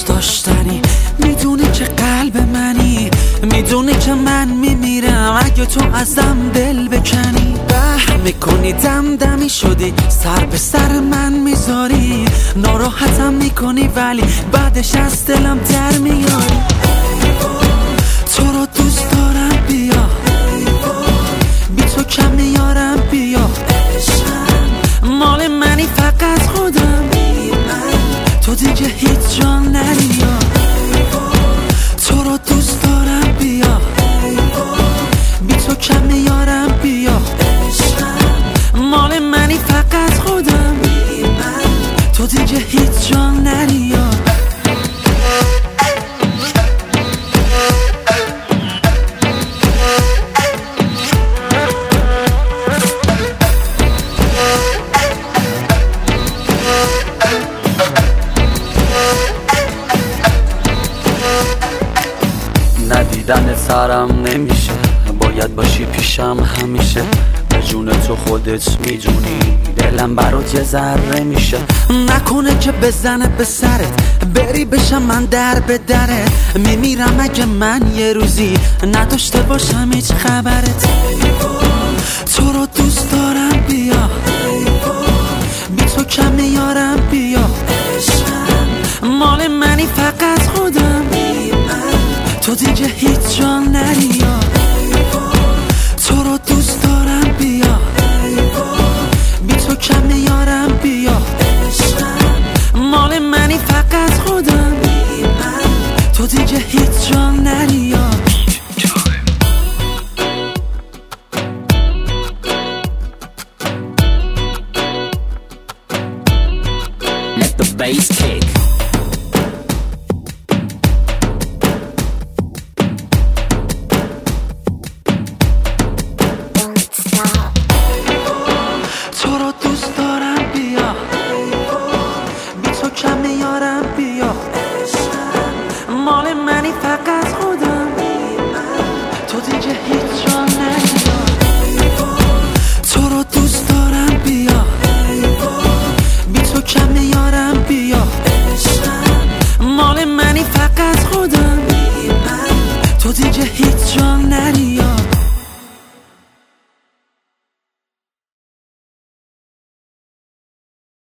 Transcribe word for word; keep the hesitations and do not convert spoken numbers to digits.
دوست داشتنی، میدونی که قلب منی، میدونی که من میمیرم اگه تو ازم دل بکنی. به میکنی دم دمی شدی، سر به سر من میذاری، ناراحتم میکنی ولی بعدش از دلم در میاری. تو رو دوست دارم بیا، بی تو کم میارم بیا، مال منی فقط خودم، تو دیگه هیچ جان نریا. تو رو دوست دارم بیا، بی تو کم میارم بیا، مال منی فقط خودم، تو دیگه هیچ جان نریا. ندیدن سرم نمیشه، باید باشی پیشم همیشه، به جون تو خودت میدونی دلم برات یه ذره میشه. نکنه که بزنه به سرت بری بشم من در به درت، میمیرم اگه من یه روزی نداشته باشم هیچ خبرت. تو رو دوست دارم بیا، بی تو کم میارم بیا، مال منی فقط خودم، تو دیگه هیچ جان نریا. تو رو دوست دارم بیا، بی تو کم میارم بیا، مال منی فقط خودم، تو دیگه هیچ جان نریا. Let the bass kick.